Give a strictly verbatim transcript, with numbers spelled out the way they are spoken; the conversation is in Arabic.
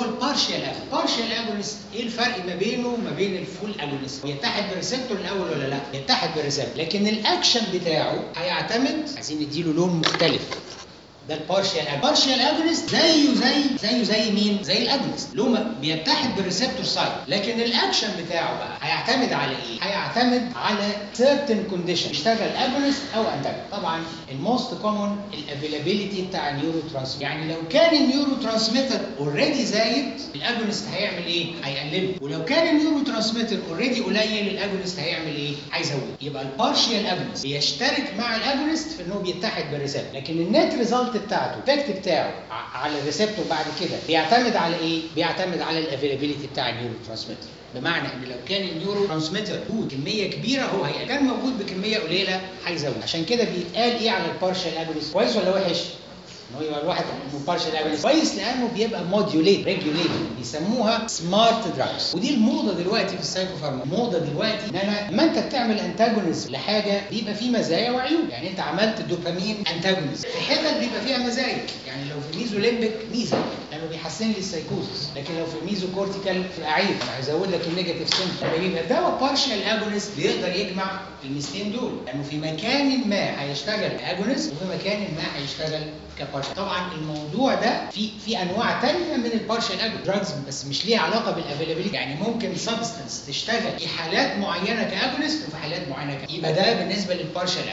البارشال اجونست. البارشال اجونست ايه الفرق ما بينه وما بين الفول اجونست؟ يتحد بالريسبتور الاول ولا لا؟ يتحد بالريسبتور، لكن الاكشن بتاعه هيعتمد، عايزين نديله لون مختلف. ده البارشال اجونست. البارشال اجونست زيه زي زيه زي مين؟ زي الاجونست، له بيتحد بالريسبتور سايت، لكن الاكشن بتاعه بقى هيعتمد على ايه؟ هيعتمد على certain condition، يشتغل اجونست او انتاجونست. طبعا الموست كومن الافيلابيلتي بتاع النيورو ترانسميتر، يعني لو كان النيورو ترانسميتر اوريدي زايد الاجونست هيعمل ايه؟ هيقلله، ولو كان النيورو ترانسميتر اوريدي قليل الاجونست هيعمل ايه؟ هيزود. يبقى البارشال اجونست بيشترك مع الاجونست في انه بيتحد بالريسبتور، لكن النت ريزلت بتاعته الافكت بتاعه على الريسبتور بعد كده بيعتمد على ايه؟ بيعتمد على الافيلابيلتي بتاع النيورو ترانسميتر. بمعنى ان لو كان النيورو ترانسميتر موجود كميه كبيره هو هي كان موجود بكميه قليله هيزود. عشان كده بيتقال ايه على البارشال اجونست؟ كويس ولا وحش؟ ان هو يبقى الواحد بارشال اجونست كويس لانه بيبقى موديوليت ريجوليت، بيسموها سمارت دراجز. ودي الموضه دلوقتي في السايكوفارما. الموضه دلوقتي ان انا لما انت بتعمل انتاجونست لحاجه بيبقى فيه مزايا وعيوب. يعني انت عملت دوبامين انتاجونست في حتت بيبقى فيها مزايا، يعني لو في ميزوليمبيك ميزه لانه بيحسن لي السايكوزس، لكن لو في ميزو كورتيكال تبقى عيب، انا هيزود لك النيجاتيف سيمبتوم. لما يبقى الدواء بارشال اجونست بيقدر يجمع الميزتين دول، لانه في مكان ما هيشتغل اجونست وفي مكان ما هيشتغل كبارشال. طبعا الموضوع ده في في انواع ثانيه من البارشال اجونست دراجز بس مش ليها علاقه بالافيلابيلتي، يعني ممكن سبستنس تشتغل في حالات معينه كاجونست وفي حالات معينه ك... يبقى ده بالنسبه للبارشال.